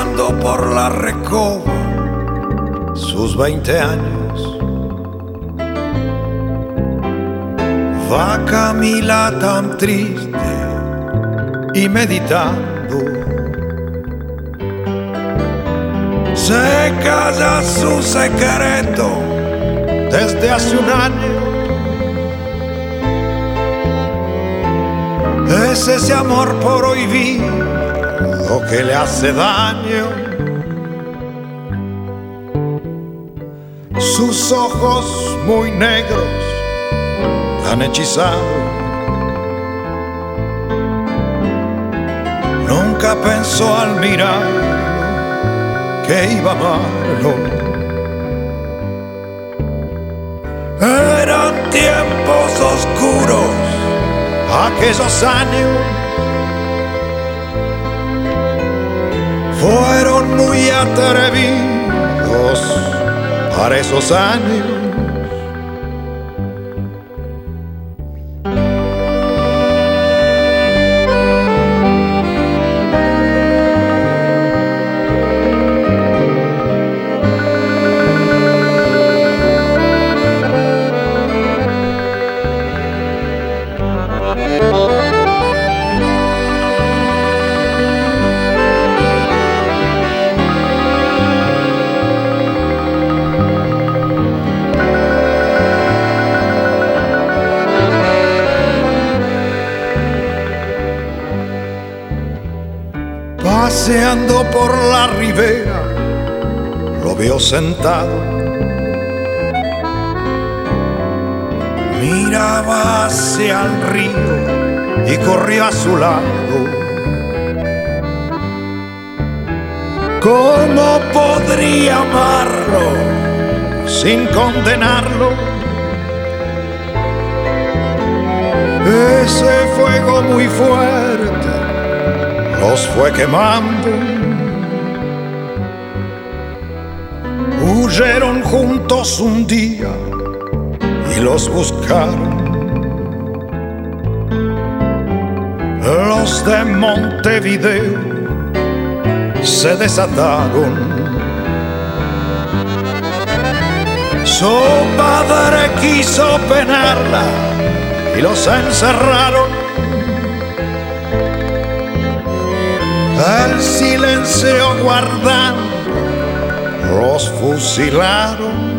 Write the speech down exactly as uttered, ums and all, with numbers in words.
paseando por la Recoba sus veinte años. Va Camila tan triste y meditando, se calla su secreto desde hace un año. Es ese amor prohibido que le hace daño. Sus ojos muy negros la han hechizado. Nunca pensó al mirarlo que iba malo. Eran tiempos oscuros aquellos años, fueron muy atrevidos para esos años. Paseando por la ribera, lo veo sentado. Miraba hacia el río y corría a su lado. ¿Cómo podría amarlo sin condenarlo? Ese fuego muy fuerte los fue quemando. Huyeron juntos un día y los buscaron. Los de Montevideo se desataron. Su padre quiso penarla y los encerraron. El silencio guardando, los fusilaron.